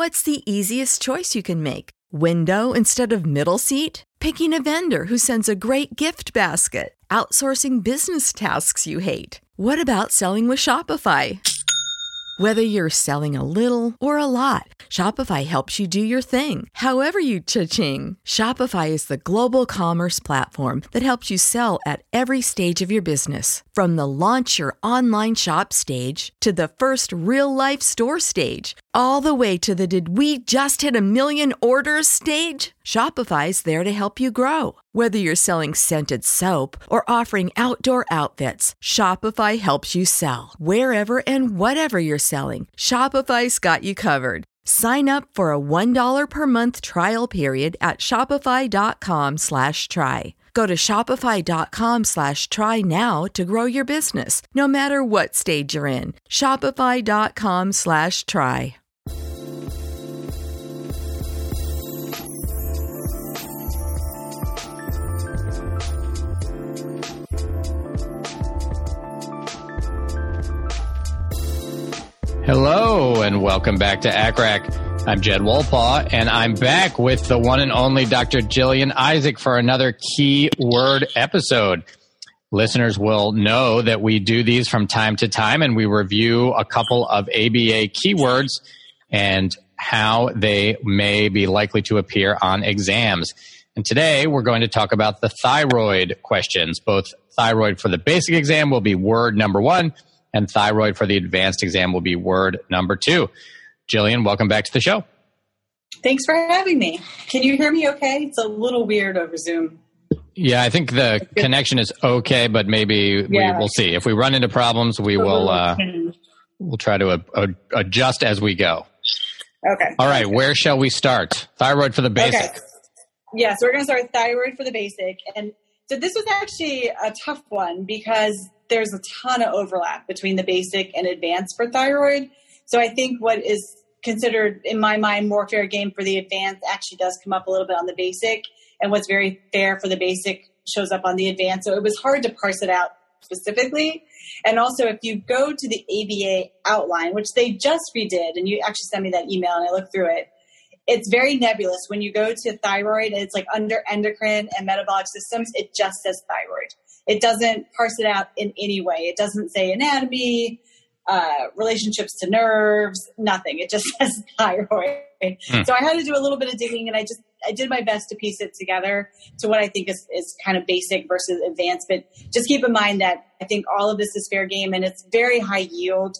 What's the easiest choice you can make? Window instead of middle seat? Picking a vendor who sends a great gift basket? Outsourcing business tasks you hate? What about selling with Shopify? Whether you're selling a little or a lot, Shopify helps you do your thing, however you cha-ching. Shopify is the global commerce platform that helps you sell at every stage of your business. From the launch your online shop stage to the first real-life store stage, all the way to the did we just hit a million orders stage. Shopify's there to help you grow. Whether you're selling scented soap or offering outdoor outfits, Shopify helps you sell. Wherever and whatever you're selling, Shopify's got you covered. Sign up for a $1 per month trial period at shopify.com/try. Go to shopify.com/try now to grow your business, no matter what stage you're in. Shopify.com/try. Hello, and welcome back to ACCRAC. I'm Jed Wolpaw, and I'm back with the one and only Dr. Jillian Isaac for another keyword episode. Listeners will know that we do these from time to time, and we review a couple of ABA keywords and how they may be likely to appear on exams. And today, we're going to talk about the thyroid questions. Both thyroid for the basic exam will be word number 1, and thyroid for the advanced exam will be word number 2. Jillian, welcome back to the show. Thanks for having me. Can you hear me okay? It's a little weird over Zoom. Yeah, I think the connection is okay, but maybe we'll see. If we run into problems, we'll try to adjust as we go. Okay. All right, where shall we start? Thyroid for the basic. Okay. Yeah, so we're going to start with thyroid for the basic. And so this was actually a tough one because there's a ton of overlap between the basic and advanced for thyroid. So I think what is considered, in my mind, more fair game for the advanced actually does come up a little bit on the basic. And what's very fair for the basic shows up on the advanced. So it was hard to parse it out specifically. And also, if you go to the ABA outline, which they just redid, and you actually sent me that email and I looked through it, it's very nebulous. When you go to thyroid, it's like under endocrine and metabolic systems, it just says thyroid. It doesn't parse it out in any way. It doesn't say anatomy, relationships to nerves, nothing. It just says thyroid. So I had to do a little bit of digging, and I did my best to piece it together to what I think is kind of basic versus advanced. But just keep in mind that I think all of this is fair game, and it's very high yield.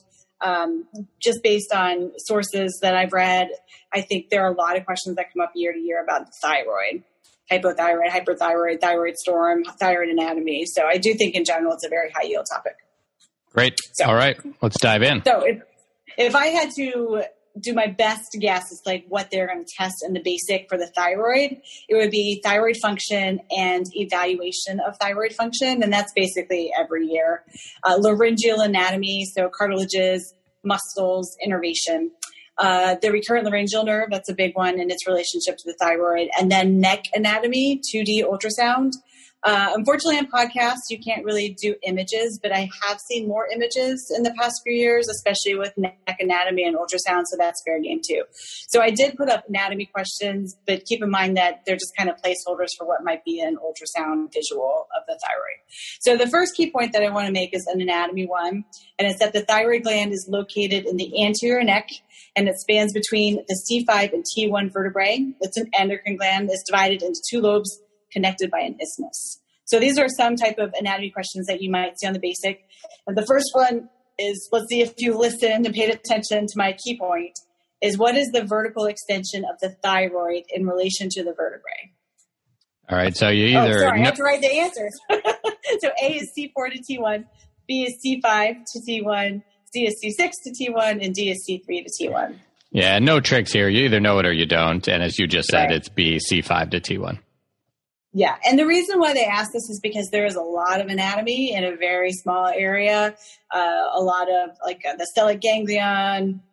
Just based on sources that I've read, I think there are a lot of questions that come up year to year about the thyroid. Hypothyroid, hyperthyroid, thyroid storm, thyroid anatomy. So I do think in general it's a very high yield topic. Great. So, all right, let's dive in. So if I had to do my best guess as like what they're going to test in the basic for the thyroid, it would be thyroid function and evaluation of thyroid function. And that's basically every year. Laryngeal anatomy, so cartilages, muscles, innervation. The recurrent laryngeal nerve, that's a big one in its relationship to the thyroid. And then neck anatomy, 2D ultrasound. Unfortunately, on podcasts, you can't really do images, but I have seen more images in the past few years, especially with neck anatomy and ultrasound, so that's fair game too. So I did put up anatomy questions, but keep in mind that they're just kind of placeholders for what might be an ultrasound visual of the thyroid. So the first key point that I want to make is an anatomy one, and it's that the thyroid gland is located in the anterior neck, and it spans between the C5 and T1 vertebrae. It's an endocrine gland. It's divided into 2 lobes connected by an isthmus. So these are some type of anatomy questions that you might see on the basic. And the first one is, let's see if you listened and paid attention to my key point, is what is the vertical extension of the thyroid in relation to the vertebrae? All right, so you either... I have to write the answers. So A is C4 to T1, B is C5 to T1, C is C6 to T1, and D is C3 to T1. Yeah, no tricks here. You either know it or you don't. And as you just said, right. It's B, C5 to T1. Yeah, and the reason why they ask this is because there is a lot of anatomy in a very small area, a lot of like the stellate ganglion,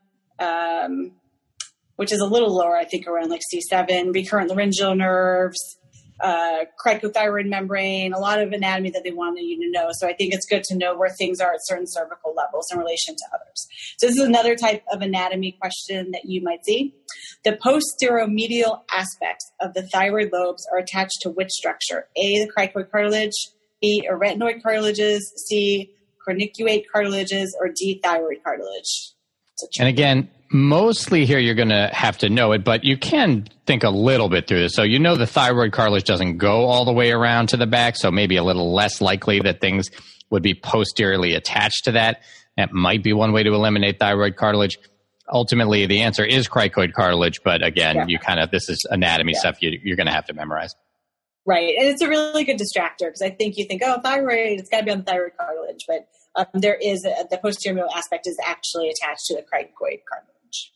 which is a little lower, I think around like C7, recurrent laryngeal nerves, cricothyroid membrane, a lot of anatomy that they wanted you to know. So I think it's good to know where things are at certain cervical levels in relation to others. So this is another type of anatomy question that you might see. The posteromedial aspects of the thyroid lobes are attached to which structure? A, the cricoid cartilage, B, arytenoid cartilages, C, corniculate cartilages, or D, thyroid cartilage. And again, mostly here you're going to have to know it, but you can think a little bit through this. So you know the thyroid cartilage doesn't go all the way around to the back, so maybe a little less likely that things would be posteriorly attached to that. That might be one way to eliminate thyroid cartilage. Ultimately, the answer is cricoid cartilage, but again, this is anatomy stuff you're going to have to memorize. Right. And it's a really good distractor because I think you think, oh, thyroid, it's got to be on the thyroid cartilage. But there is the posteromedial aspect is actually attached to the cricoid cartilage.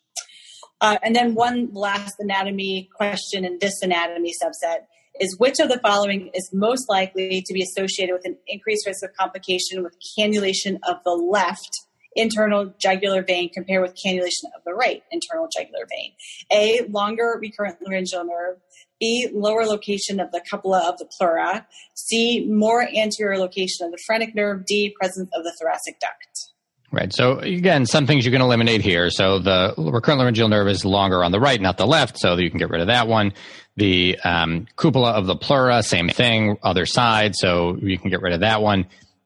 And then one last anatomy question in this anatomy subset is which of the following is most likely to be associated with an increased risk of complication with cannulation of the left internal jugular vein compared with cannulation of the right internal jugular vein? A, longer recurrent laryngeal nerve. B, lower location of the cupula of the pleura. C, more anterior location of the phrenic nerve. D, presence of the thoracic duct. Right. So again, some things you can eliminate here. So the recurrent laryngeal nerve is longer on the right, not the left, so you can get rid of that one. The cupula of the pleura, same thing, other side, so you can get rid of that one.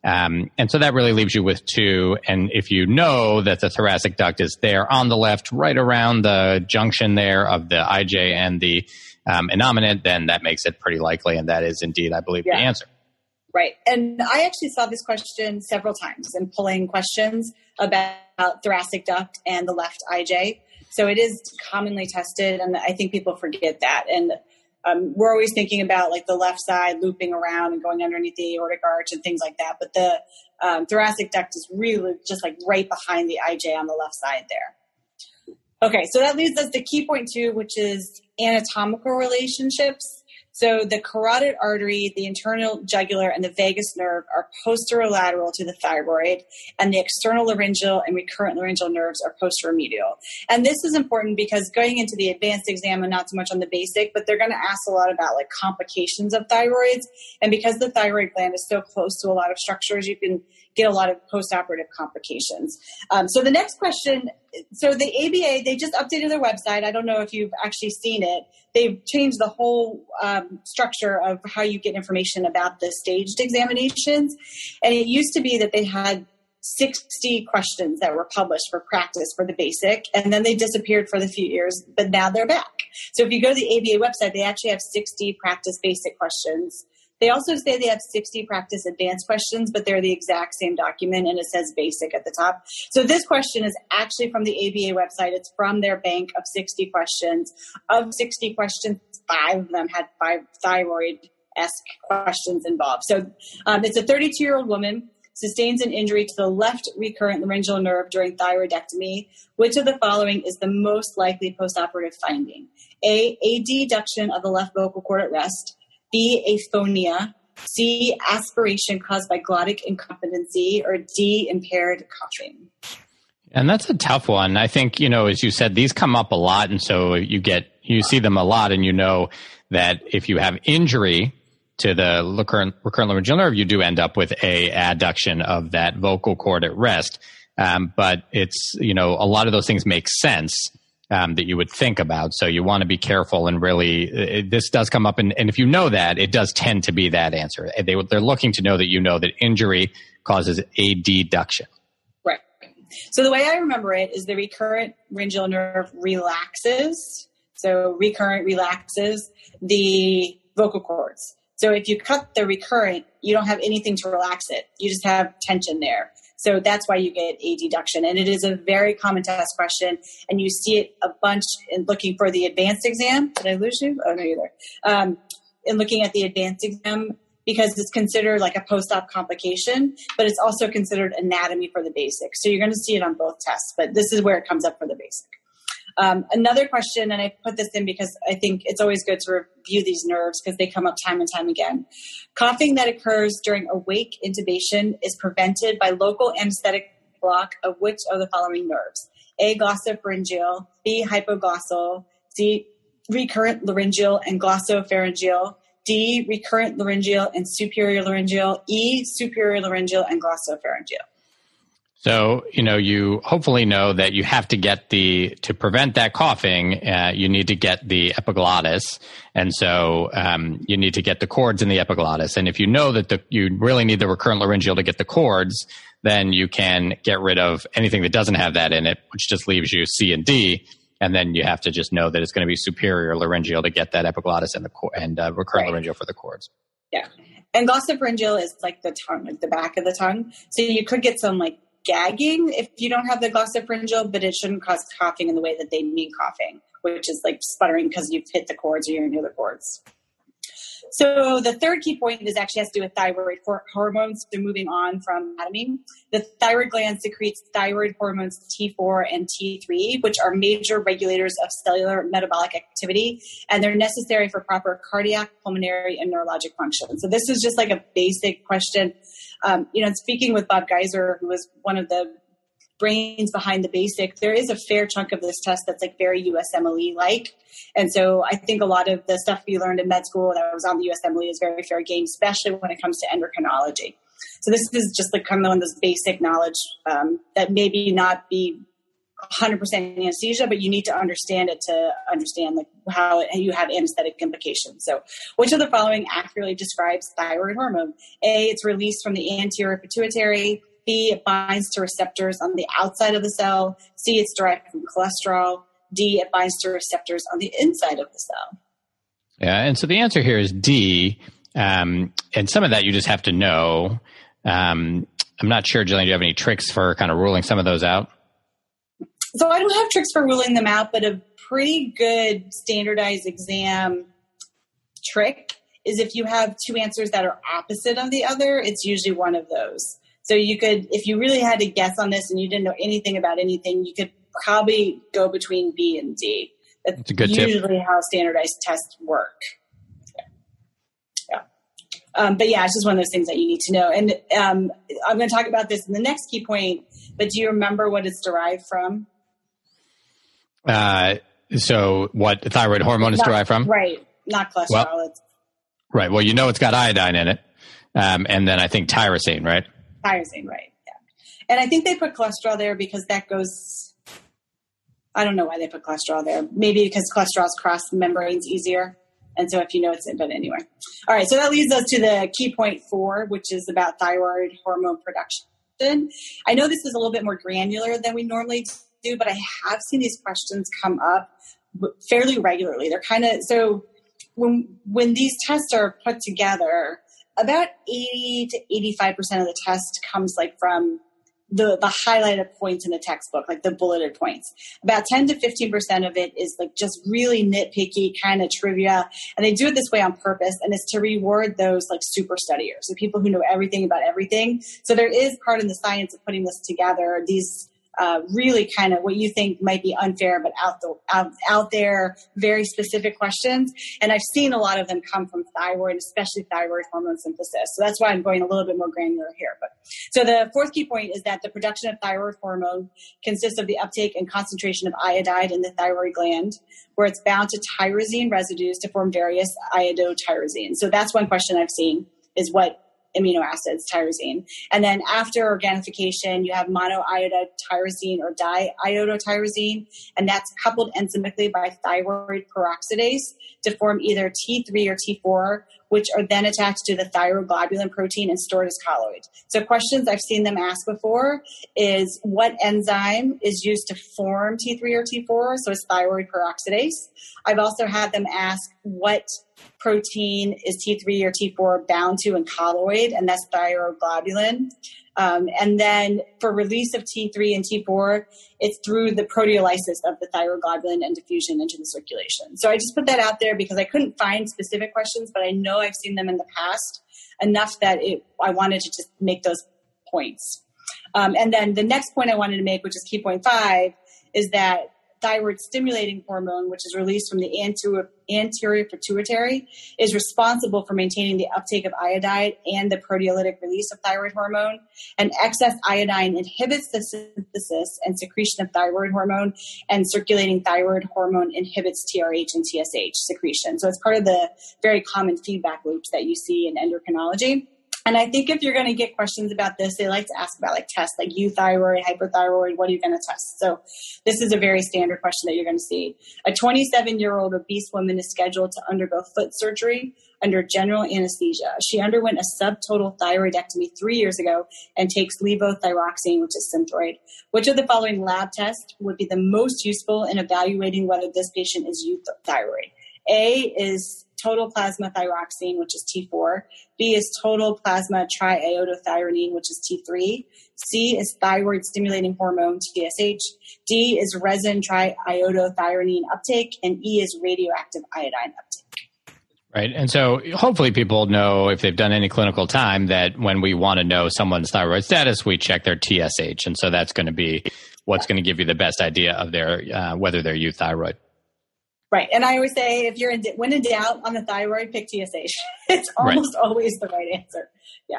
And so that really leaves you with two. And if you know that the thoracic duct is there on the left, right around the junction there of the IJ and the innominate, then that makes it pretty likely. And that is indeed, I believe, the answer. Right. And I actually saw this question several times in pulling questions about thoracic duct and the left IJ. So it is commonly tested, and I think people forget that. And we're always thinking about like the left side looping around and going underneath the aortic arch and things like that. But the thoracic duct is really just like right behind the IJ on the left side there. Okay, so that leads us to key point 2, which is anatomical relationships. So the carotid artery, the internal jugular, and the vagus nerve are posterolateral to the thyroid, and the external laryngeal and recurrent laryngeal nerves are posteromedial. And this is important because going into the advanced exam, and not so much on the basic, but they're going to ask a lot about like complications of thyroids. And because the thyroid gland is so close to a lot of structures, you can get a lot of postoperative complications. So the next question, so the ABA, they just updated their website. I don't know if you've actually seen it. They've changed the whole structure of how you get information about the staged examinations. And it used to be that they had 60 questions that were published for practice for the basic, and then they disappeared for the few years, but now they're back. So if you go to the ABA website, they actually have 60 practice basic questions. They also say they have 60 practice advanced questions, but they're the exact same document, and it says basic at the top. So this question is actually from the ABA website. It's from their bank of 60 questions. Of 60 questions, 5 of them had 5 thyroid-esque questions involved. So it's a 32-year-old woman, sustains an injury to the left recurrent laryngeal nerve during thyroidectomy. Which of the following is the most likely postoperative finding? A, deduction of the left vocal cord at rest. B, aphonia. C, aspiration caused by glottic incompetency. Or D, impaired coughing. And that's a tough one. I think, as you said, these come up a lot. And so you see them a lot, and you know that if you have injury to the recurrent laryngeal nerve, you do end up with a adduction of that vocal cord at rest. But it's, a lot of those things make sense. That you would think about. So you want to be careful, and really this does come up. And if you know that, it does tend to be that answer. They're looking to know that that injury causes a deduction. Right. So the way I remember it is the recurrent laryngeal nerve relaxes. So recurrent relaxes the vocal cords. So if you cut the recurrent, you don't have anything to relax it. You just have tension there. So that's why you get a deduction. And it is a very common test question. And you see it a bunch in looking for the advanced exam. Did I lose you? Oh, no, you're there. In looking at the advanced exam, because it's considered like a post-op complication, but it's also considered anatomy for the basic. So you're going to see it on both tests, but this is where it comes up for the basic. Another question, and I put this in because I think it's always good to review these nerves because they come up time and time again. Coughing that occurs during awake intubation is prevented by local anesthetic block of which of the following nerves? A, glossopharyngeal, B, hypoglossal, C, recurrent laryngeal and glossopharyngeal, D, recurrent laryngeal and superior laryngeal, E, superior laryngeal and glossopharyngeal. So, you hopefully know that you have to get to prevent that coughing, you need to get the epiglottis. And so you need to get the cords in the epiglottis. And if you know that you really need the recurrent laryngeal to get the cords, then you can get rid of anything that doesn't have that in it, which just leaves you C and D. And then you have to just know that it's going to be superior laryngeal to get that epiglottis and recurrent laryngeal for the cords. Yeah. And glossopharyngeal is like the tongue, like the back of the tongue. So you could get some like gagging if you don't have the glossopharyngeal, but it shouldn't cause coughing in the way that they mean coughing, which is like sputtering because you've hit the cords or you're near the cords. So the third key point actually has to do with thyroid hormones. So moving on from anatomy, the thyroid gland secretes thyroid hormones T4 and T3, which are major regulators of cellular metabolic activity, and they're necessary for proper cardiac, pulmonary, and neurologic function. So this is just like a basic question. Speaking with Bob Geiser, who was one of the brains behind the basic, there is a fair chunk of this test that's like very USMLE-like. And so I think a lot of the stuff we learned in med school that was on the USMLE is very fair game, especially when it comes to endocrinology. So this is just like kind of one of those basic knowledge that maybe not be 100% anesthesia, but you need to understand it to understand like how you have anesthetic implications. So which of the following accurately describes thyroid hormone? A, it's released from the anterior pituitary. B, it binds to receptors on the outside of the cell. C, it's derived from cholesterol. D, it binds to receptors on the inside of the cell. Yeah, and so the answer here is D. And some of that you just have to know. I'm not sure, Jillian, do you have any tricks for kind of ruling some of those out? So I don't have tricks for ruling them out, but a pretty good standardized exam trick is if you have two answers that are opposite of the other, it's usually one of those. So you could, if you really had to guess on this and you didn't know anything about anything, you could probably go between B and D. That's a good usually tip. How standardized tests work. Yeah. But yeah, it's just one of those things that you need to know. And I'm going to talk about this in the next key point, but do you remember what it's derived from? So what thyroid hormone is derived from? Right. Not cholesterol. Right. Well, it's got iodine in it. And then I think tyrosine, right? Tyrosine, right. Yeah. And I think they put cholesterol there because that goes, I don't know why they put cholesterol there. Maybe because cholesterol's cross membranes easier. And so if you know it's in, but anyway. All right. So that leads us to the key point 4, which is about thyroid hormone production. I know this is a little bit more granular than we normally do, but I have seen these questions come up fairly regularly. They're kind of, so when these tests are put together, about 80 to 85% of the test comes like from the highlighted points in the textbook, like the bulleted points. About 10 to 15% of it is like just really nitpicky kind of trivia. And they do it this way on purpose. And it's to reward those like super studiers, so people who know everything about everything. So there is part in the science of putting this together, these really kind of what you think might be unfair, but out there, very specific questions. And I've seen a lot of them come from thyroid, especially thyroid hormone synthesis. So that's why I'm going a little bit more granular here. But so the fourth key point is that the production of thyroid hormone consists of the uptake and concentration of iodide in the thyroid gland, where it's bound to tyrosine residues to form various iodotyrosinase. So that's one question I've seen is what amino acids, tyrosine. And then after organification, you have monoiodotyrosine or diiodotyrosine, and that's coupled enzymically by thyroid peroxidase to form either T3 or T4, which are then attached to the thyroglobulin protein and stored as colloid. So questions I've seen them ask before is what enzyme is used to form T3 or T4? So it's thyroid peroxidase. I've also had them ask what protein is T3 or T4 bound to in colloid, and that's thyroglobulin. And then for release of T3 and T4, it's through the proteolysis of the thyroglobulin and diffusion into the circulation. So I just put that out there because I couldn't find specific questions, but I know I've seen them in the past enough that I wanted to just make those points. And then the next point I wanted to make, which is key point 5, is that thyroid stimulating hormone, which is released from the anterior pituitary, is responsible for maintaining the uptake of iodide and the proteolytic release of thyroid hormone. And excess iodine inhibits the synthesis and secretion of thyroid hormone, and circulating thyroid hormone inhibits TRH and TSH secretion. So it's part of the very common feedback loops that you see in endocrinology. And I think if you're going to get questions about this, they like to ask about like tests like euthyroid, hyperthyroid, what are you going to test? So this is a very standard question that you're going to see. A 27-year-old obese woman is scheduled to undergo foot surgery under general anesthesia. She underwent a subtotal thyroidectomy 3 years ago and takes levothyroxine, which is Synthroid. Which of the following lab tests would be the most useful in evaluating whether this patient is euthyroid? A is total plasma thyroxine, which is T4. B is total plasma triiodothyronine, which is T3. C is thyroid stimulating hormone, TSH. D is resin triiodothyronine uptake. And E is radioactive iodine uptake. Right. And so hopefully people know, if they've done any clinical time, that when we want to know someone's thyroid status, we check their TSH. And so that's going to be what's going to give you the best idea of their whether they're euthyroid. Right. And I always say, if you're when in doubt on the thyroid, pick TSH. It's almost always the right answer. Yeah.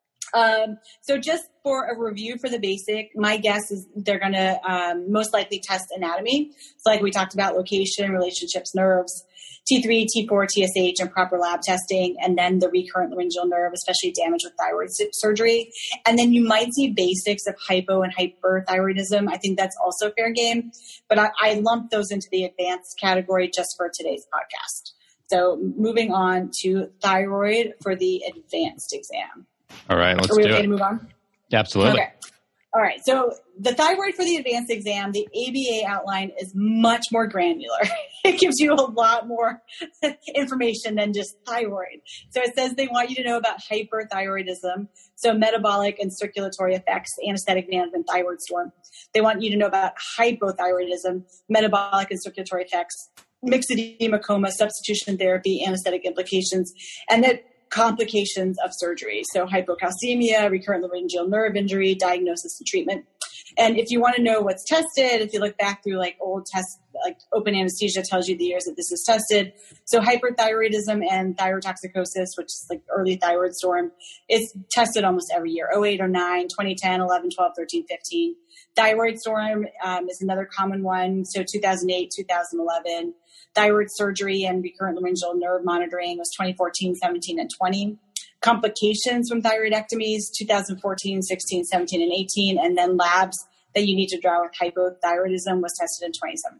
So just for a review for the basic, my guess is they're going to most likely test anatomy. So like we talked about, location, relationships, nerves, T3, T4, TSH, and proper lab testing, and then the recurrent laryngeal nerve, especially damage with thyroid surgery. And then you might see basics of hypo and hyperthyroidism. I think that's also fair game, but I lumped those into the advanced category just for today's podcast. So moving on to thyroid for the advanced exam. All right, let's do it. Are we okay to move on? Absolutely. Okay. All right. So the thyroid for the advanced exam, the ABA outline is much more granular. It gives you a lot more information than just thyroid. So it says they want you to know about hyperthyroidism, so metabolic and circulatory effects, anesthetic management, thyroid storm. They want you to know about hypothyroidism, metabolic and circulatory effects, mixed edema, coma, substitution therapy, anesthetic implications, and that complications of surgery. So hypocalcemia, recurrent laryngeal nerve injury, diagnosis and treatment. And if you want to know what's tested, if you look back through like old tests, like open anesthesia tells you the years that this is tested. So hyperthyroidism and thyrotoxicosis, which is like early thyroid storm, is tested almost every year. 08, 09, 2010, 11, 12, 13, 15. Thyroid storm is another common one. So 2008, 2011. Thyroid surgery and recurrent laryngeal nerve monitoring was 2014, 17, and 20. Complications from thyroidectomies, 2014, 16, 17, and 18. And then labs that you need to draw with hypothyroidism was tested in 2017.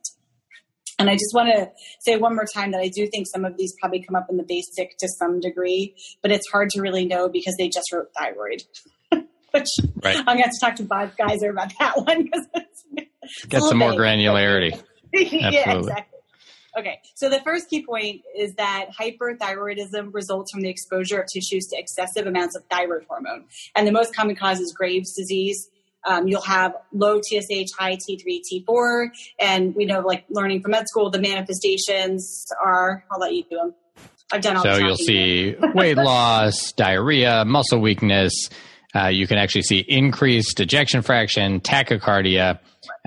And I just want to say one more time that I do think some of these probably come up in the basic to some degree, but it's hard to really know because they just wrote thyroid. Which right. I'm going to have to talk to Bob Geiser about that one. Because get some more granularity. Yeah, exactly. Okay, so the first key point is that hyperthyroidism results from the exposure of tissues to excessive amounts of thyroid hormone. And the most common cause is Graves' disease. You'll have low TSH, high T3, T4. And we know, like learning from med school, the manifestations are, I'll let you do them. I've done all the talking. So you'll see weight loss, diarrhea, muscle weakness. You can actually see increased ejection fraction, tachycardia.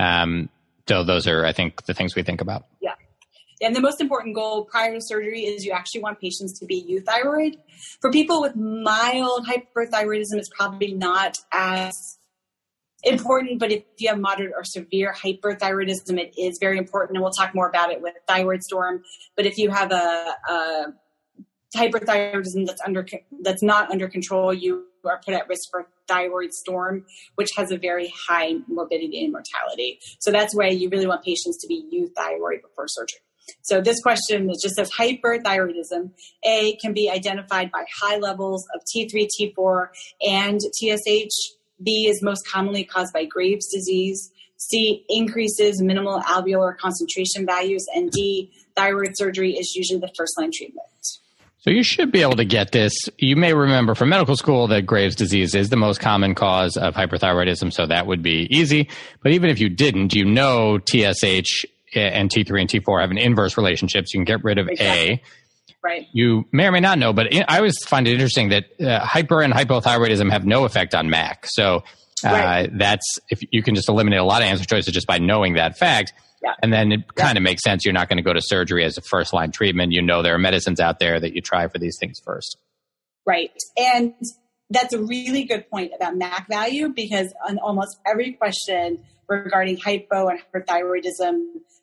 So those are, I think, the things we think about. Yeah. And the most important goal prior to surgery is you actually want patients to be euthyroid. For people with mild hyperthyroidism, it's probably not as important, but if you have moderate or severe hyperthyroidism, it is very important. And we'll talk more about it with thyroid storm. But if you have a hyperthyroidism that's not under control, you are put at risk for thyroid storm, which has a very high morbidity and mortality. So that's why you really want patients to be euthyroid before surgery. So this question is just says hyperthyroidism, A, can be identified by high levels of T3, T4, and TSH. B is most commonly caused by Graves' disease. C, increases minimal alveolar concentration values. And D, thyroid surgery is usually the first-line treatment. So you should be able to get this. You may remember from medical school that Graves' disease is the most common cause of hyperthyroidism, so that would be easy. But even if you didn't, you know TSH and T3 and T4 have an inverse relationship, so you can get rid of exactly. A. Right. You may or may not know, but I always find it interesting that hyper and hypothyroidism have no effect on MAC. So that's, if you can just eliminate a lot of answer choices just by knowing that fact. Yeah. And then it kind of makes sense. You're not going to go to surgery as a first line treatment. You know, there are medicines out there that you try for these things first. Right. And that's a really good point about MAC value, because on almost every question regarding hypo and hyperthyroidism,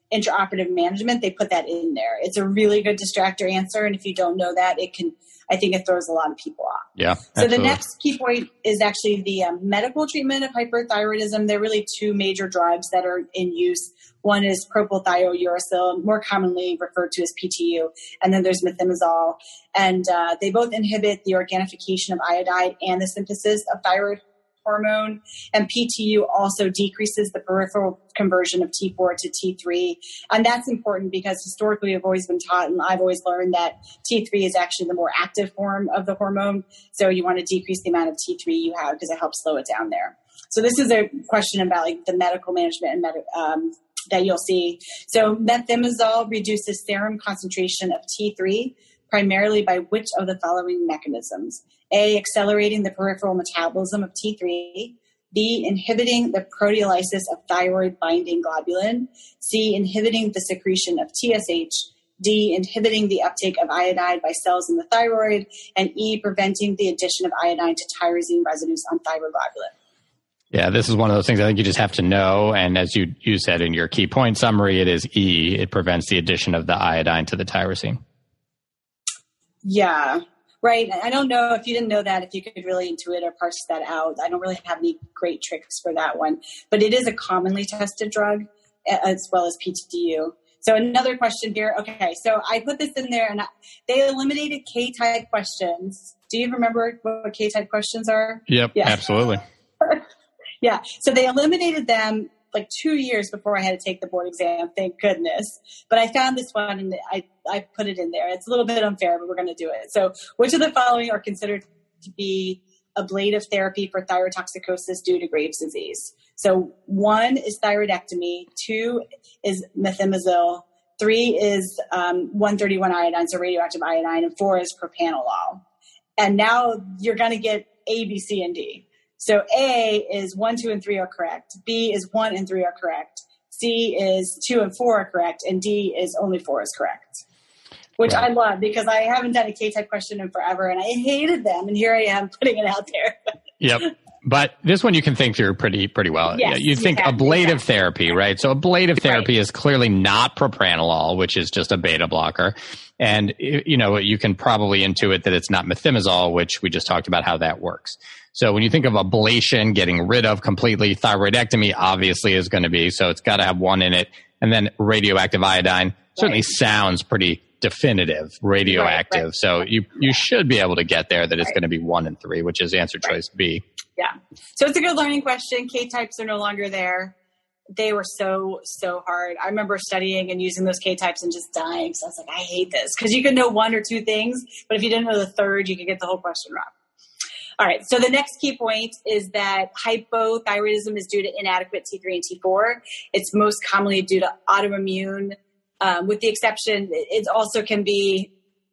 intraoperative management, they put that in there. It's a really good distractor answer. And if you don't know that, I think it throws a lot of people off. Yeah. So absolutely. the next key point is actually the medical treatment of hyperthyroidism. There are really two major drugs that are in use. One is propylthiouracil, more commonly referred to as PTU, and then there's methimazole. And they both inhibit the organification of iodide and the synthesis of thyroid hormone. And PTU also decreases the peripheral conversion of T4 to T3. And that's important because historically we've always been taught, and I've always learned, that T3 is actually the more active form of the hormone. So you want to decrease the amount of T3 you have because it helps slow it down there. So this is a question about like the medical management and that you'll see. So methimazole reduces serum concentration of T3 primarily by which of the following mechanisms? A, accelerating the peripheral metabolism of T3. B, inhibiting the proteolysis of thyroid binding globulin. C, inhibiting the secretion of TSH. D, inhibiting the uptake of iodide by cells in the thyroid. And E, preventing the addition of iodine to tyrosine residues on thyroid globulin. Yeah, this is one of those things I think you just have to know. And as you said in your key point summary, it is E. It prevents the addition of the iodine to the tyrosine. Yeah, right. I don't know if you didn't know that, if you could really intuit or parse that out. I don't really have any great tricks for that one. But it is a commonly tested drug as well as PTU. So another question here. Okay, so I put this in there and they eliminated K-type questions. Do you remember what K-type questions are? Yep, yeah. Absolutely. Yeah, so they eliminated them like 2 years before I had to take the board exam, thank goodness. But I found this one and I put it in there. It's a little bit unfair, but we're going to do it. So which of the following are considered to be ablative therapy for thyrotoxicosis due to Graves' disease? So 1 is thyroidectomy, 2 is methimazole, 3 is 131 iodine, so radioactive iodine, and 4 is propranolol. And now you're going to get A, B, C, and D. So A is 1, 2, and 3 are correct. B is 1 and 3 are correct. C is 2 and 4 are correct. And D is only 4 is correct. Which right. I love because I haven't done a K-type question in forever and I hated them. And here I am putting it out there. Yep. But this one you can think through pretty well. Yes, you think ablative therapy, right? So ablative therapy is clearly not propranolol, which is just a beta blocker. And, you can probably intuit that it's not methimazole, which we just talked about how that works. So when you think of ablation, getting rid of completely, thyroidectomy obviously is going to be, so it's got to have 1 in it. And then radioactive iodine certainly sounds pretty definitive, radioactive. Right. So you should be able to get there that it's going to be 1 and 3, which is answer choice B. Yeah. So it's a good learning question. K-types are no longer there. They were so hard. I remember studying and using those K-types and just dying. So I was like, I hate this. Because you could know 1 or 2 things, but if you didn't know the third, you could get the whole question wrong. All right. So the next key point is that hypothyroidism is due to inadequate T3 and T4. It's most commonly due to autoimmune, with the exception, it also can be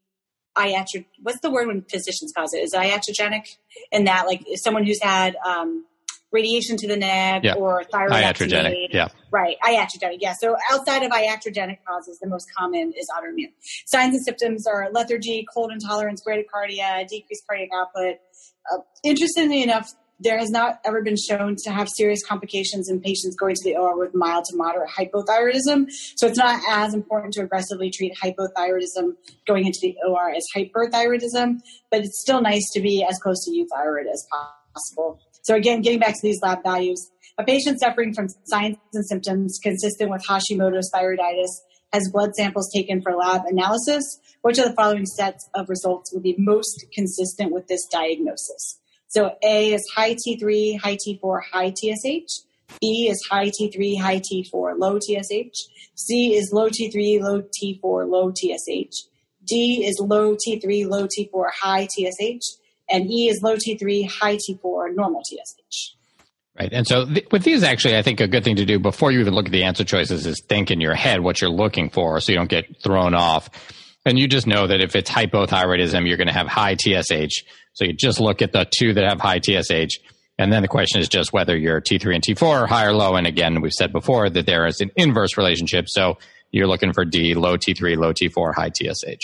what's the word when physicians cause it? Is it iatrogenic? In that, like, someone who's had radiation to the neck or thyroidectomy. Iatrogenic, yeah. Right, iatrogenic, yeah. So outside of iatrogenic causes, the most common is autoimmune. Signs and symptoms are lethargy, cold intolerance, bradycardia, decreased cardiac output. Interestingly enough, there has not ever been shown to have serious complications in patients going to the OR with mild to moderate hypothyroidism. So it's not as important to aggressively treat hypothyroidism going into the OR as hyperthyroidism, but it's still nice to be as close to euthyroid as possible. So again, getting back to these lab values, a patient suffering from signs and symptoms consistent with Hashimoto's thyroiditis has blood samples taken for lab analysis. Which of the following sets of results would be most consistent with this diagnosis? So A is high T3, high T4, high TSH. B is high T3, high T4, low TSH. C is low T3, low T4, low TSH. D is low T3, low T4, high TSH. And E is low T3, high T4, normal TSH. Right. And so with these, actually, I think a good thing to do before you even look at the answer choices is think in your head what you're looking for so you don't get thrown off. And you just know that if it's hypothyroidism, you're going to have high TSH. So you just look at the 2 that have high TSH. And then the question is just whether your T3 and T4 are high or low. And again, we've said before that there is an inverse relationship. So you're looking for D, low T3, low T4, high TSH.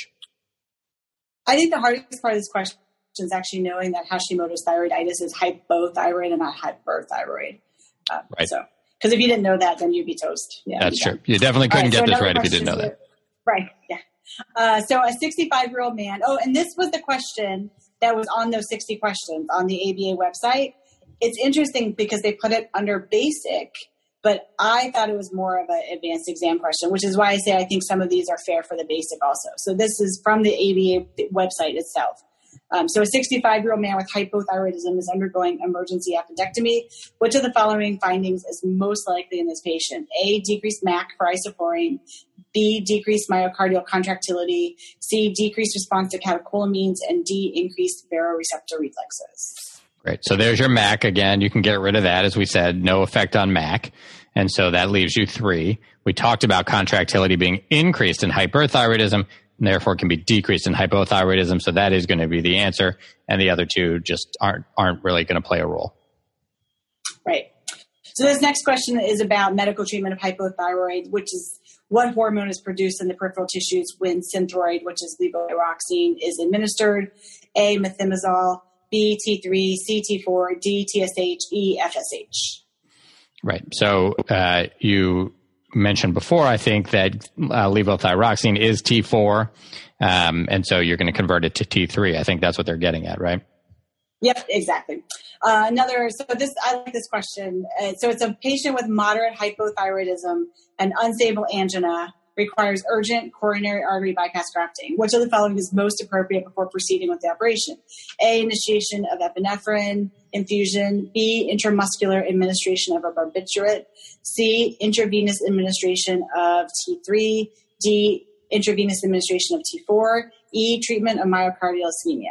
I think the hardest part of this question is actually knowing that Hashimoto's thyroiditis is hypothyroid and not hyperthyroid. Right. So Because if you didn't know that, then you'd be toast. Yeah, that's true. You definitely couldn't get this right if you didn't know that. Right. Yeah. So a 65-year-old man. Oh, and this was the question that was on those 60 questions on the ABA website. It's interesting because they put it under basic, but I thought it was more of an advanced exam question, which is why I say I think some of these are fair for the basic also. So this is from the ABA website itself. So a 65-year-old man with hypothyroidism is undergoing emergency appendectomy. Which of the following findings is most likely in this patient? A, decreased MAC for isoflurane. B, decreased myocardial contractility. C, decreased response to catecholamines. And D, increased baroreceptor reflexes. Great. So there's your MAC. Again, you can get rid of that. As we said, no effect on MAC. And so that leaves you 3. We talked about contractility being increased in hyperthyroidism, and therefore can be decreased in hypothyroidism. So that is going to be the answer. And the other 2 just aren't really going to play a role. Right. So this next question is about medical treatment of hypothyroid, which is what hormone is produced in the peripheral tissues when Synthroid, which is levothyroxine, is administered. A, methimazole. B, T3, C, T4, D, TSH, E, FSH. Right. So you mentioned before, I think, that levothyroxine is T4, and so you're going to convert it to T3. I think that's what they're getting at, right? Yep, exactly. I like this question. So it's a patient with moderate hypothyroidism and unstable angina requires urgent coronary artery bypass grafting. Which of the following is most appropriate before proceeding with the operation? A, initiation of epinephrine infusion. B, intramuscular administration of a barbiturate. C, intravenous administration of T3. D, intravenous administration of T4. E, treatment of myocardial ischemia.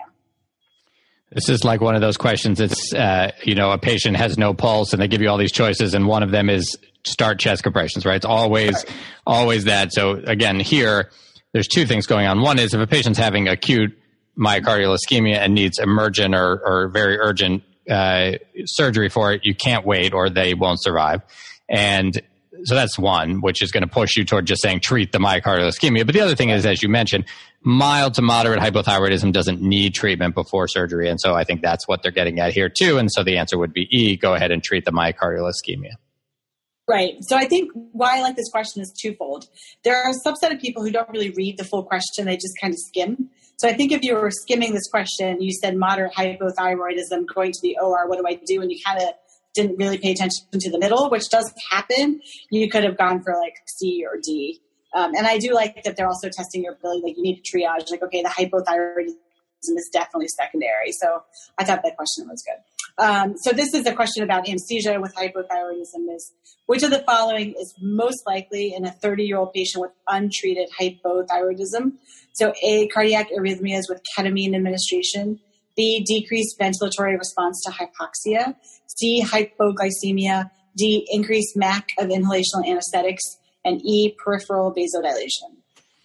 This is like one of those questions. It's, a patient has no pulse and they give you all these choices and one of them is start chest compressions, right? It's always that. So again, here, there's 2 things going on. One is if a patient's having acute myocardial ischemia and needs emergent or very urgent surgery for it, you can't wait or they won't survive. And so that's one, which is going to push you toward just saying treat the myocardial ischemia. But the other thing is, as you mentioned, mild to moderate hypothyroidism doesn't need treatment before surgery. And so I think that's what they're getting at here too. And so the answer would be E, go ahead and treat the myocardial ischemia. Right. So I think why I like this question is twofold. There are a subset of people who don't really read the full question. They just kind of skim. So I think if you were skimming this question, you said moderate hypothyroidism, going to the OR, what do I do? And you kind of didn't really pay attention to the middle, which does happen. You could have gone for like C or D. And I do like that they're also testing your ability. Like you need to triage, like, okay, the hypothyroidism is definitely secondary. So I thought that question was good. So this is a question about anesthesia with hypothyroidism is, which of the following is most likely in a 30-year-old patient with untreated hypothyroidism? So A, cardiac arrhythmias with ketamine administration. B, decreased ventilatory response to hypoxia. C, hypoglycemia. D, increased MAC of inhalational anesthetics. And E, peripheral vasodilation.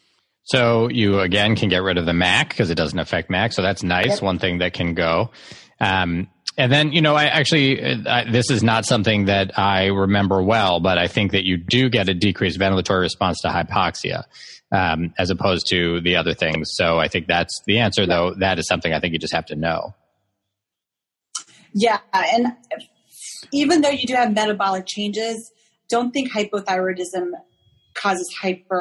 So you, again, can get rid of the MAC because it doesn't affect MAC. So that's nice. Yep. One thing that can go. And then, this is not something that I remember well, but I think that you do get a decreased ventilatory response to hypoxia as opposed to the other things. So I think that's the answer, though. That is something I think you just have to know. Yeah. And even though you do have metabolic changes, don't think hypothyroidism causes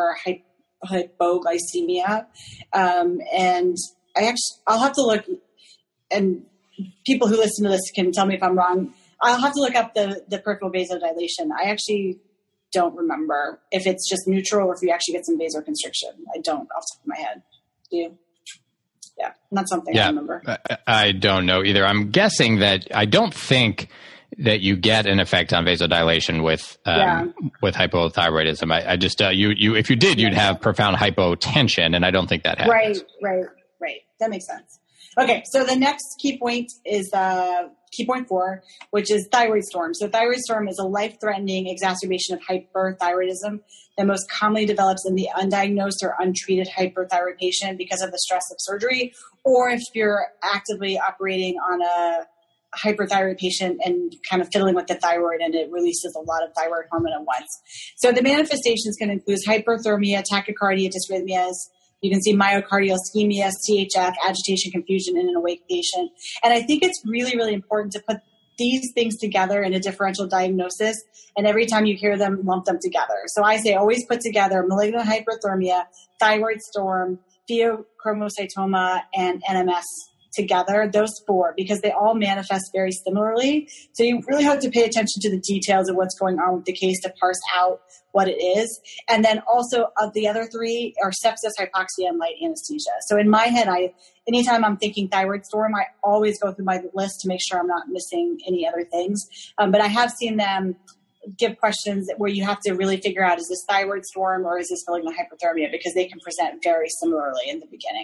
hypoglycemia. And I'll have to look, and people who listen to this can tell me if I'm wrong. I'll have to look up the peripheral vasodilation. I actually don't remember if it's just neutral or if you actually get some vasoconstriction. I don't off the top of my head. Do you? Yeah, not something I remember. I don't know either. I'm guessing that I don't think that you get an effect on vasodilation with hypothyroidism. I just you if you did, you'd have profound hypotension, and I don't think that happens. Right. That makes sense. Okay, so the next key point is key point 4, which is thyroid storm. So thyroid storm is a life-threatening exacerbation of hyperthyroidism that most commonly develops in the undiagnosed or untreated hyperthyroid patient because of the stress of surgery, or if you're actively operating on a hyperthyroid patient and kind of fiddling with the thyroid and it releases a lot of thyroid hormone at once. So the manifestations can include hyperthermia, tachycardia, dysrhythmias. You can see myocardial ischemia, CHF, agitation, confusion in an awake patient. And I think it's really, really important to put these things together in a differential diagnosis, and every time you hear them, lump them together. So I say always put together malignant hyperthermia, thyroid storm, pheochromocytoma, and NMS together, those 4, because they all manifest very similarly. So you really have to pay attention to the details of what's going on with the case to parse out what it is. And then also of the other 3 are sepsis, hypoxia, and light anesthesia. So in my head, anytime I'm thinking thyroid storm, I always go through my list to make sure I'm not missing any other things. But I have seen them give questions where you have to really figure out, is this thyroid storm or is this malignant hyperthermia? Because they can present very similarly in the beginning.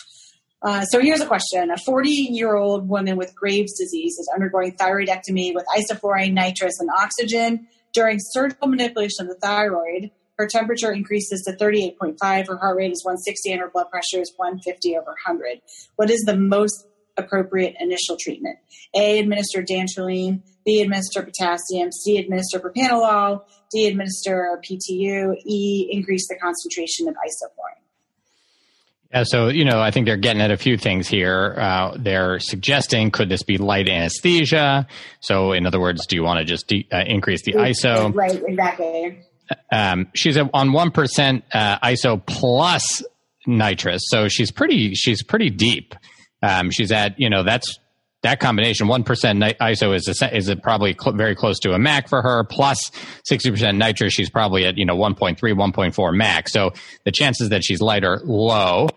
So here's a question. A 40-year-old woman with Graves' disease is undergoing thyroidectomy with isoflurane, nitrous, and oxygen. During surgical manipulation of the thyroid, her temperature increases to 38.5, her heart rate is 160, and her blood pressure is 150/100. What is the most appropriate initial treatment? A, administer dantrolene. B, administer potassium. C, administer propranolol. D, administer PTU. E, increase the concentration of isoflurane. Yeah, so, I think they're getting at a few things here. They're suggesting, could this be light anesthesia? So, in other words, do you want to just increase the ISO? Right, exactly. She's on 1% ISO plus nitrous, so she's pretty deep. She's at, that's that combination. 1% ISO is probably very close to a MAC for her, plus 60% nitrous. She's probably at 1.3, 1.4 MAC. So the chances that she's light are low,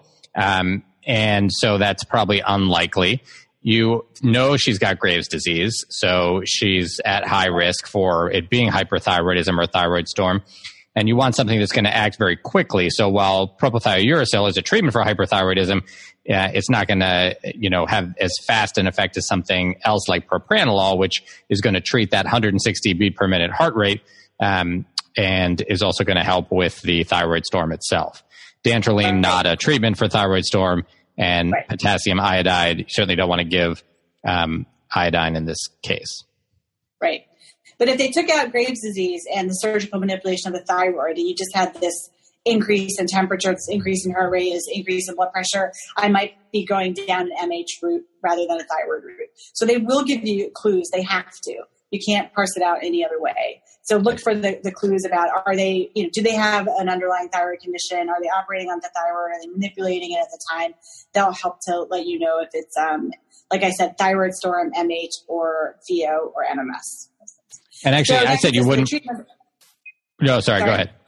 and so that's probably unlikely. She's got Graves' disease, so she's at high risk for it being hyperthyroidism or thyroid storm. And you want something that's going to act very quickly. So while propylthiouracil is a treatment for hyperthyroidism, it's not going to, have as fast an effect as something else like propranolol, which is going to treat that 160 beat per minute heart rate, and is also going to help with the thyroid storm itself. Dantrolene, not a treatment for thyroid storm, and potassium iodide, you certainly don't want to give iodine in this case. Right. But if they took out Graves' disease and the surgical manipulation of the thyroid, and you just had this increase in temperature, this increase in heart rate, this increase in blood pressure, I might be going down an MH route rather than a thyroid route. So they will give you clues. They have to. You can't parse it out any other way. So look for the clues about, are they, do they have an underlying thyroid condition? Are they operating on the thyroid? Are they manipulating it at the time? That'll help to let you know if it's, like I said, thyroid storm, MH, or VO, or NMS. And actually, I said you wouldn't. No, sorry, go ahead.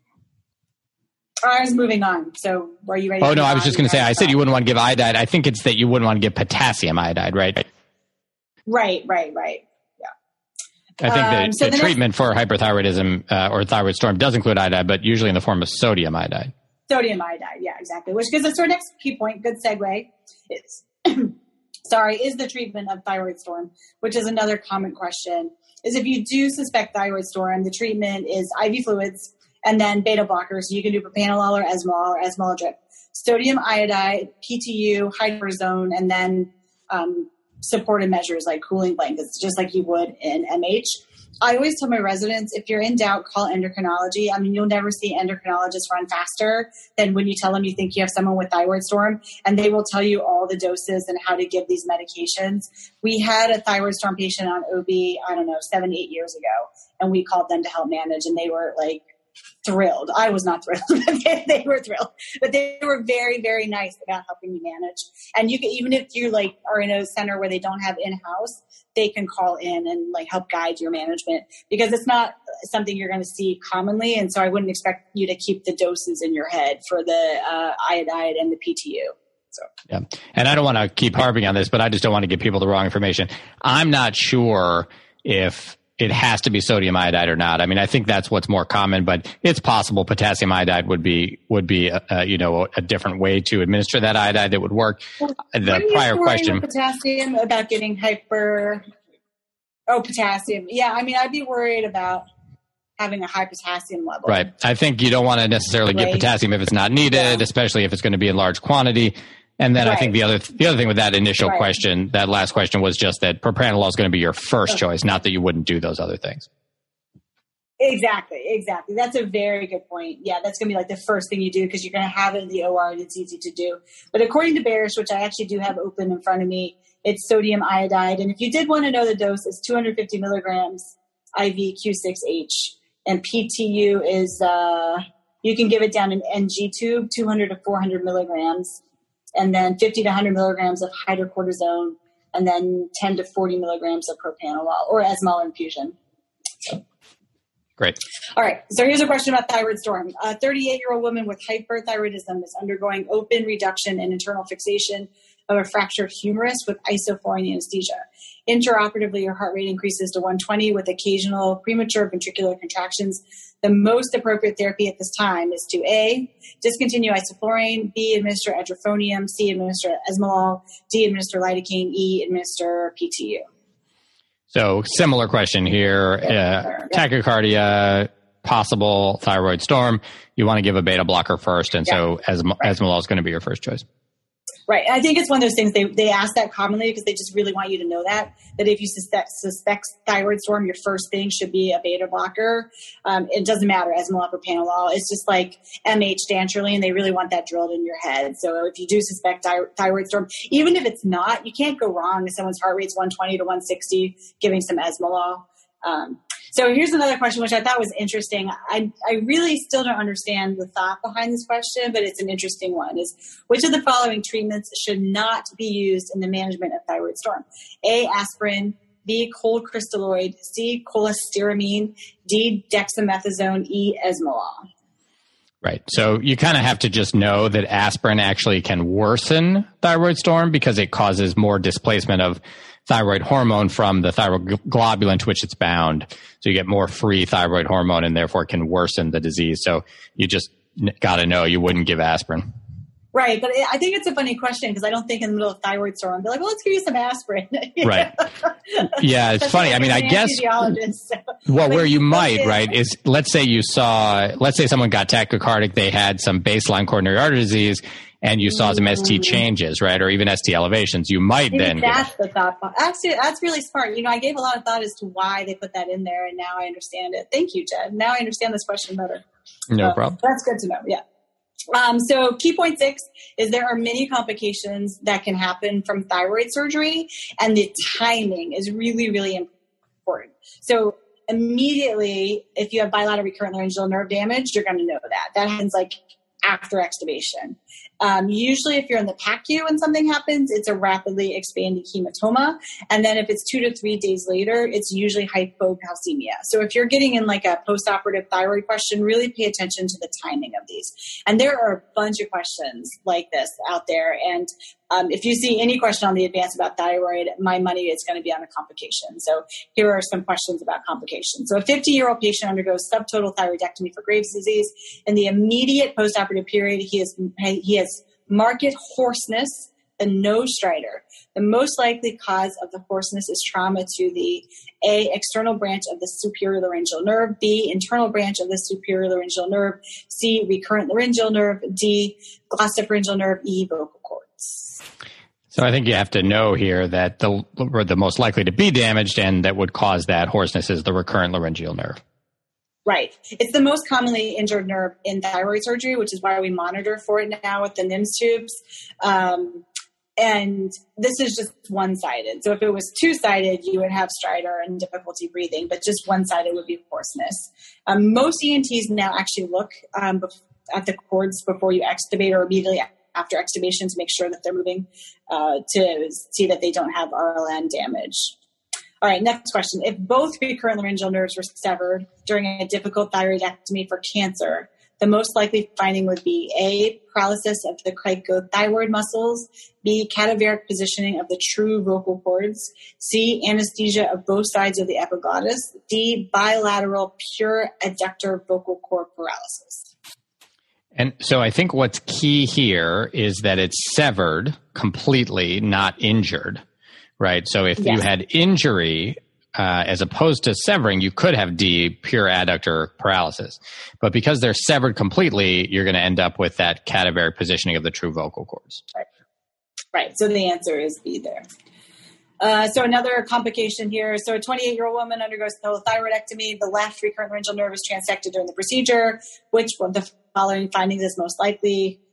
I was moving on. So were you ready? Oh, no, I was just going to say, I said you wouldn't want to give iodide. I think it's that you wouldn't want to give potassium iodide, right? Right. Yeah. I think the treatment for hyperthyroidism or thyroid storm does include iodide, but usually in the form of sodium iodide. Sodium iodide, yeah, exactly. Which gives us to our next key point. Good segue. Is the treatment of thyroid storm, which is another common question. Is if you do suspect thyroid storm, the treatment is IV fluids and then beta blockers. You can do propranolol or Esmol drip. Sodium iodide, PTU, hydrazone, and then supportive measures like cooling blankets, just like you would in MH. I always tell my residents, if you're in doubt, call endocrinology. I mean, you'll never see endocrinologists run faster than when you tell them you think you have someone with thyroid storm, and they will tell you all the doses and how to give these medications. We had a thyroid storm patient on OB, 7-8 years ago, and we called them to help manage, and they were like thrilled. I was not thrilled, but they were thrilled. But they were very, very nice about helping me manage. And you can, even if you are in a center where they don't have in-house, they can call in and help guide your management, because it's not something you're going to see commonly. And so I wouldn't expect you to keep the doses in your head for the iodide and the PTU. So. Yeah. And I don't want to keep harping on this, but I just don't want to give people the wrong information. I'm not sure if it has to be sodium iodide or not. I mean, I think that's what's more common, but it's possible potassium iodide would be a different way to administer that iodide that would work. The prior question, potassium, about getting potassium. Yeah, I mean, I'd be worried about having a high potassium level. Right. I think you don't want to necessarily give potassium if it's not needed, especially if it's going to be in large quantity. And then I think the other thing with that initial question, that last question, was just that propranolol is going to be your first choice, not that you wouldn't do those other things. Exactly. That's a very good point. Yeah, that's going to be the first thing you do, because you're going to have it in the OR and it's easy to do. But according to Barish, which I actually do have open in front of me, It's sodium iodide. And if you did want to know the dose, it's 250 milligrams IV Q6H. And PTU is, you can give it down an NG tube, 200 to 400 milligrams, and then 50 to 100 milligrams of hydrocortisone, and then 10 to 40 milligrams of propranolol or Esmol infusion. Great. All right. So here's a question about thyroid storm. A 38-year-old woman with hyperthyroidism is undergoing open reduction and internal fixation of a fractured humerus with isoflurane anesthesia. Intraoperatively, your heart rate increases to 120 with occasional premature ventricular contractions. The most appropriate therapy at this time is to A, discontinue isoflurane, B, administer edrophonium, C, administer esmolol, D, administer lidocaine, E, administer PTU. So similar question here, tachycardia, possible thyroid storm. You want to give a beta blocker first, and so esmolol is going to be your first choice. Right. I think it's one of those things they ask that commonly because they just really want you to know that if you suspect thyroid storm, your first thing should be a beta blocker. It doesn't matter, esmolol or propranolol. It's just like MH dantrolene. They really want that drilled in your head. So if you do suspect thyroid storm, even if it's not, you can't go wrong if someone's heart rate's 120 to 160, giving some esmolol. So here's another question, which I thought was interesting. I really still don't understand the thought behind this question, but it's an interesting one, is which of the following treatments should not be used in the management of thyroid storm? A, aspirin, B, cold crystalloid, C, cholestyramine, D, dexamethasone, E, esmolol. Right. So you kind of have to just know that aspirin actually can worsen thyroid storm because it causes more displacement of thyroid hormone from the thyroid globulin to which it's bound. So you get more free thyroid hormone and therefore can worsen the disease. So you just got to know you wouldn't give aspirin. Right. But I think it's a funny question because I don't think in the middle of thyroid storm, I'd be like, well, let's give you some aspirin. Right. Yeah, it's funny. I mean, I guess where you might, right, is let's say someone got tachycardic, they had some baseline coronary artery disease, and you saw some ST changes, right, or even ST elevations, you might then. That's the thought. Actually, that's really smart. I gave a lot of thought as to why they put that in there, and now I understand it. Thank you, Jed. Now I understand this question better. No problem. That's good to know. Yeah. So key point 6 is there are many complications that can happen from thyroid surgery, and the timing is really, really important. So immediately, if you have bilateral recurrent laryngeal nerve damage, you're going to know that. That happens after extubation. Usually if you're in the PACU and something happens, it's a rapidly expanding hematoma. And then if it's 2 to 3 days later, it's usually hypocalcemia. So if you're getting in a postoperative thyroid question, really pay attention to the timing of these. And there are a bunch of questions like this out there. And if you see any question on the advance about thyroid, my money is going to be on a complication. So here are some questions about complications. So a 50-year-old patient undergoes subtotal thyroidectomy for Graves' disease. In the immediate postoperative period, he has marked hoarseness and no stridor. The most likely cause of the hoarseness is trauma to the A, external branch of the superior laryngeal nerve, B, internal branch of the superior laryngeal nerve, C, recurrent laryngeal nerve, D, glossopharyngeal nerve, E, vocal cords. So I think you have to know here that the most likely to be damaged and that would cause that hoarseness is the recurrent laryngeal nerve. Right. It's the most commonly injured nerve in thyroid surgery, which is why we monitor for it now with the NIMS tubes. And this is just one-sided. So if it was two-sided, you would have stridor and difficulty breathing, but just one-sided would be hoarseness. Most ENTs now actually look at the cords before you extubate or immediately after extubation to make sure that they're moving to see that they don't have RLN damage. All right, next question. If both recurrent laryngeal nerves were severed during a difficult thyroidectomy for cancer, the most likely finding would be A, paralysis of the cricothyroid muscles, B, cadaveric positioning of the true vocal cords, C, anesthesia of both sides of the epiglottis, D, bilateral pure adductor vocal cord paralysis. And so I think what's key here is that it's severed completely, not injured. Right. So if you had injury, as opposed to severing, you could have D, pure adductor paralysis. But because they're severed completely, you're going to end up with that cadaveric positioning of the true vocal cords. Right. So the answer is B there. So another complication here. So a 28-year-old woman undergoes total thyroidectomy. The left recurrent laryngeal nerve is transected during the procedure. Which one of the following findings is most likely?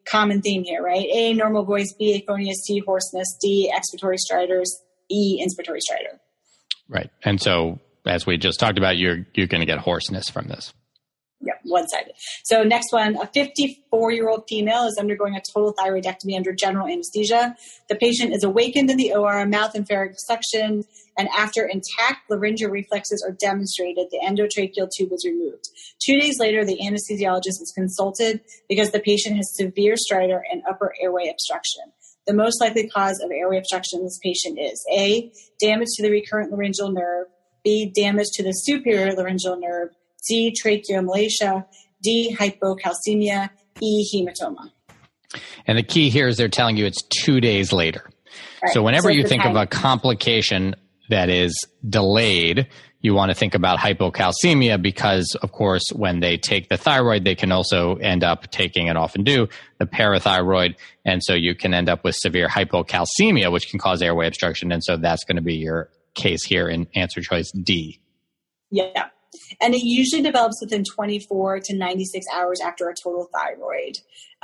common theme here, right? A, normal voice, B, aphonous, C, hoarseness, D, expiratory stridors, E, inspiratory stridor. Right. And so, as we just talked about, you're going to get hoarseness from this. Yep, one-sided. So next one, a 54-year-old female is undergoing a total thyroidectomy under general anesthesia. The patient is awakened in the OR, mouth and pharynx suction, and after intact laryngeal reflexes are demonstrated, the endotracheal tube is removed. 2 days later, the anesthesiologist is consulted because the patient has severe stridor and upper airway obstruction. The most likely cause of airway obstruction in this patient is A, damage to the recurrent laryngeal nerve, B, damage to the superior laryngeal nerve, C, tracheomalacia, D, hypocalcemia, E, hematoma. And the key here is they're telling you it's 2 days later. Right. So whenever you think timing of a complication that is delayed, you want to think about hypocalcemia because, of course, when they take the thyroid, they can also end up taking, and often do, the parathyroid. And so you can end up with severe hypocalcemia, which can cause airway obstruction. And so that's going to be your case here in answer choice D. Yeah. And it usually develops within 24 to 96 hours after a total thyroid.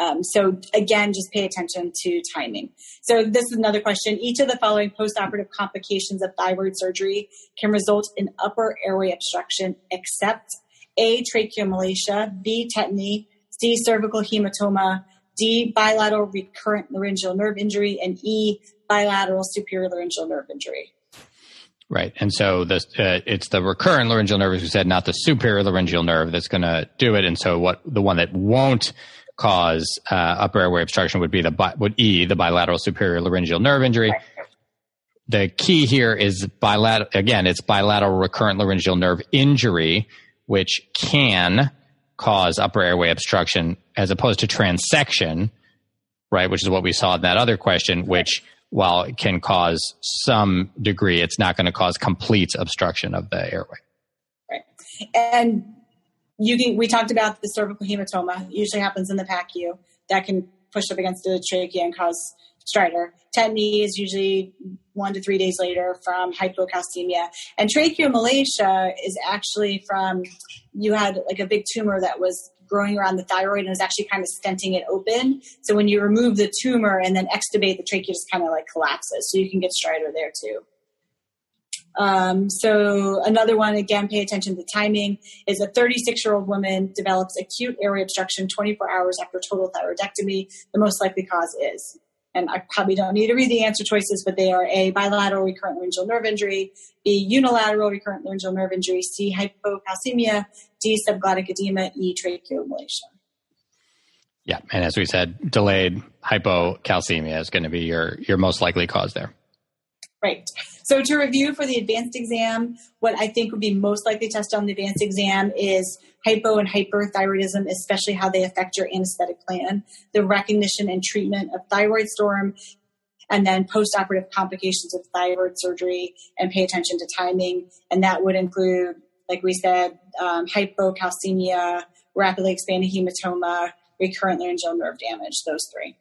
So again, just pay attention to timing. So this is another question. Each of the following postoperative complications of thyroid surgery can result in upper airway obstruction except A, tracheomalacia, B, tetany, C, cervical hematoma, D, bilateral recurrent laryngeal nerve injury, and E, bilateral superior laryngeal nerve injury. Right. And so it's the recurrent laryngeal nerve, as we said, not the superior laryngeal nerve that's going to do it. And so the one that won't cause upper airway obstruction would be the bilateral superior laryngeal nerve injury. Right. The key here is it's bilateral recurrent laryngeal nerve injury, which can cause upper airway obstruction as opposed to transection, right? Which is what we saw in that other question, which, while it can cause some degree, it's not going to cause complete obstruction of the airway. Right. And we talked about the cervical hematoma. It usually happens in the PACU. That can push up against the trachea and cause stridor. Tetany is usually 1 to 3 days later from hypocalcemia. And tracheomalacia is actually from, you had like a big tumor that was growing around the thyroid and was actually kind of stenting it open. So when you remove the tumor and then extubate, the trachea just kind of like collapses. So you can get stridor there too. So another one, again, pay attention to timing, is a 36-year-old woman develops acute airway obstruction 24 hours after total thyroidectomy. The most likely cause is, and I probably don't need to read the answer choices, but they are A, bilateral recurrent laryngeal nerve injury, B, unilateral recurrent laryngeal nerve injury, C, hypocalcemia, D, subglottic edema, E, tracheomalacia. Yeah, and as we said, delayed hypocalcemia is going to be your most likely cause there. Right. So to review for the advanced exam, what I think would be most likely tested on the advanced exam is hypo and hyperthyroidism, especially how they affect your anesthetic plan, the recognition and treatment of thyroid storm, and then postoperative complications of thyroid surgery, and pay attention to timing. And that would include, like we said, hypocalcemia, rapidly expanding hematoma, recurrent laryngeal nerve damage, those three.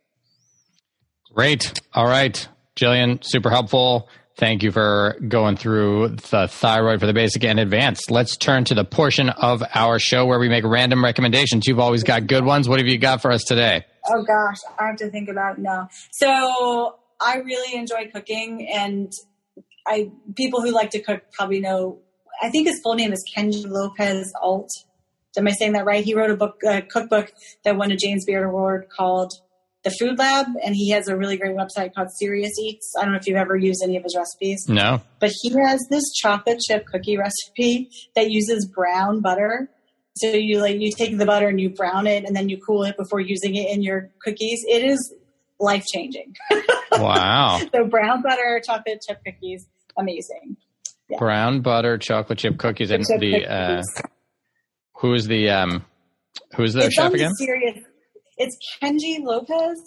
Great. All right. Jillian, super helpful. Thank you for going through the thyroid for the basic and advanced. Let's turn to the portion of our show where we make random recommendations. You've always got good ones. What have you got for us today? Oh, gosh. I have to think about it now. So I really enjoy cooking, and people who like to cook probably know, I think his full name is Kenji Lopez Alt. Am I saying that right? He wrote a cookbook that won a James Beard Award called The Food Lab, and he has a really great website called Serious Eats. I don't know if you've ever used any of his recipes. No. But he has this chocolate chip cookie recipe that uses brown butter. So you take the butter and you brown it, and then you cool it before using it in your cookies. It is life-changing. Wow. So brown butter, chocolate chip cookies, amazing. Yeah. Brown butter, chocolate chip cookies, and who's the chef again? It's Kenji Lopez,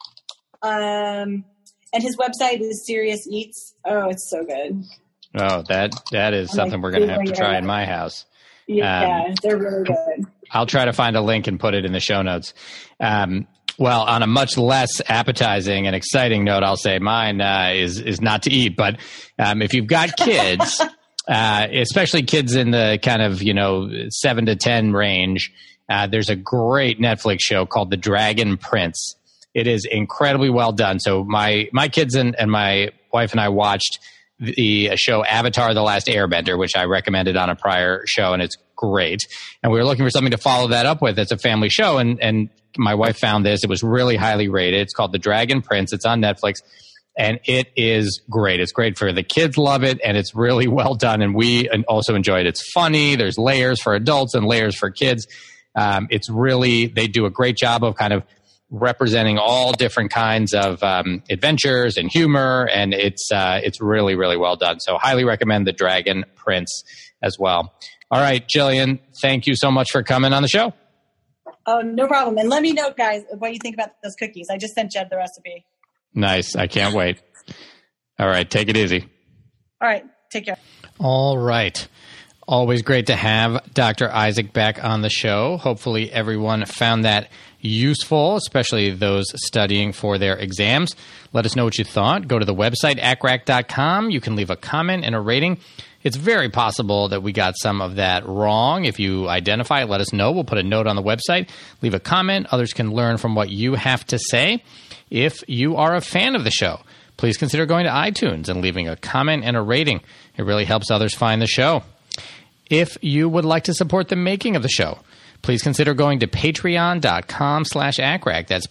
and his website is Serious Eats. Oh, it's so good. Oh, that is something we're going to have to try in my house. Yeah, they're really good. I'll try to find a link and put it in the show notes. Well, on a much less appetizing and exciting note, I'll say mine is not to eat. But if you've got kids, especially kids in the kind of 7 to 10 range, there's a great Netflix show called The Dragon Prince. It is incredibly well done. So my kids and my wife and I watched the show Avatar: The Last Airbender, which I recommended on a prior show, and it's great. And we were looking for something to follow that up with. It's a family show, and my wife found this. It was really highly rated. It's called The Dragon Prince. It's on Netflix, and it is great. It's great for the kids, love it, and it's really well done, and we also enjoy it. It's funny. There's layers for adults and layers for kids. It's really, they do a great job of kind of representing all different kinds of adventures and humor, and it's really, really well done. So highly recommend The Dragon Prince as well. All right, Jillian, thank you so much for coming on the show. Oh, no problem. And let me know, guys, what you think about those cookies. I just sent Jed the recipe. Nice. I can't wait. All right, take it easy. All right, take care. All right. Always great to have Dr. Isaac back on the show. Hopefully everyone found that useful, especially those studying for their exams. Let us know what you thought. Go to the website, acrac.com. You can leave a comment and a rating. It's very possible that we got some of that wrong. If you identify it, let us know. We'll put a note on the website. Leave a comment. Others can learn from what you have to say. If you are a fan of the show, please consider going to iTunes and leaving a comment and a rating. It really helps others find the show. If you would like to support the making of the show, please consider going to patreon.com/ACRAC. That's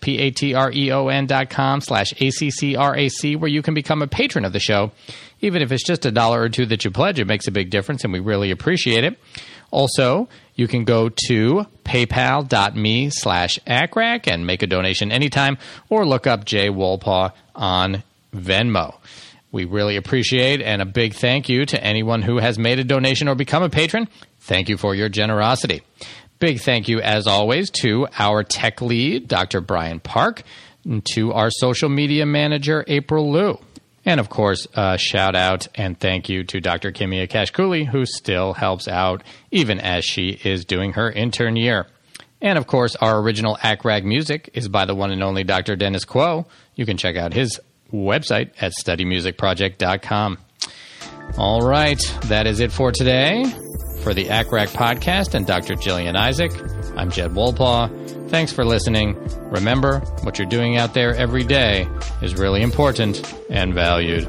patreon.com/ACCRAC, where you can become a patron of the show. Even if it's just $1 or $2 that you pledge, it makes a big difference, and we really appreciate it. Also, you can go to paypal.me/ACRAC and make a donation anytime, or look up Jay Wolpaw on Venmo. We really appreciate, and a big thank you to anyone who has made a donation or become a patron. Thank you for your generosity. Big thank you, as always, to our tech lead, Dr. Brian Park, and to our social media manager, April Liu. And, of course, a shout out and thank you to Dr. Kimia Kashkuli, who still helps out even as she is doing her intern year. And, of course, our original ACRAG music is by the one and only Dr. Dennis Quo. You can check out his website at studymusicproject.com. All right, that is it for today. For the ACRAC podcast and Dr. Jillian Isaac, I'm Jed Wolpaw. Thanks for listening. Remember, what you're doing out there every day is really important and valued.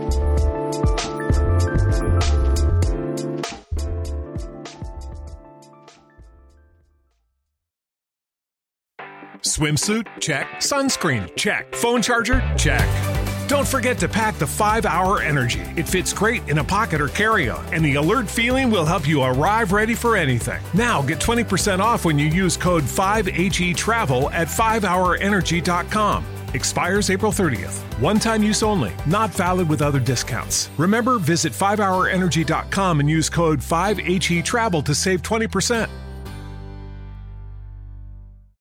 Swimsuit? Check. Sunscreen? Check. Phone charger? Check. Don't forget to pack the 5-Hour Energy. It fits great in a pocket or carry-on, and the alert feeling will help you arrive ready for anything. Now get 20% off when you use code 5HETRAVEL at 5hourenergy.com. Expires April 30th. One-time use only. Not valid with other discounts. Remember, visit 5hourenergy.com and use code 5HETRAVEL to save 20%.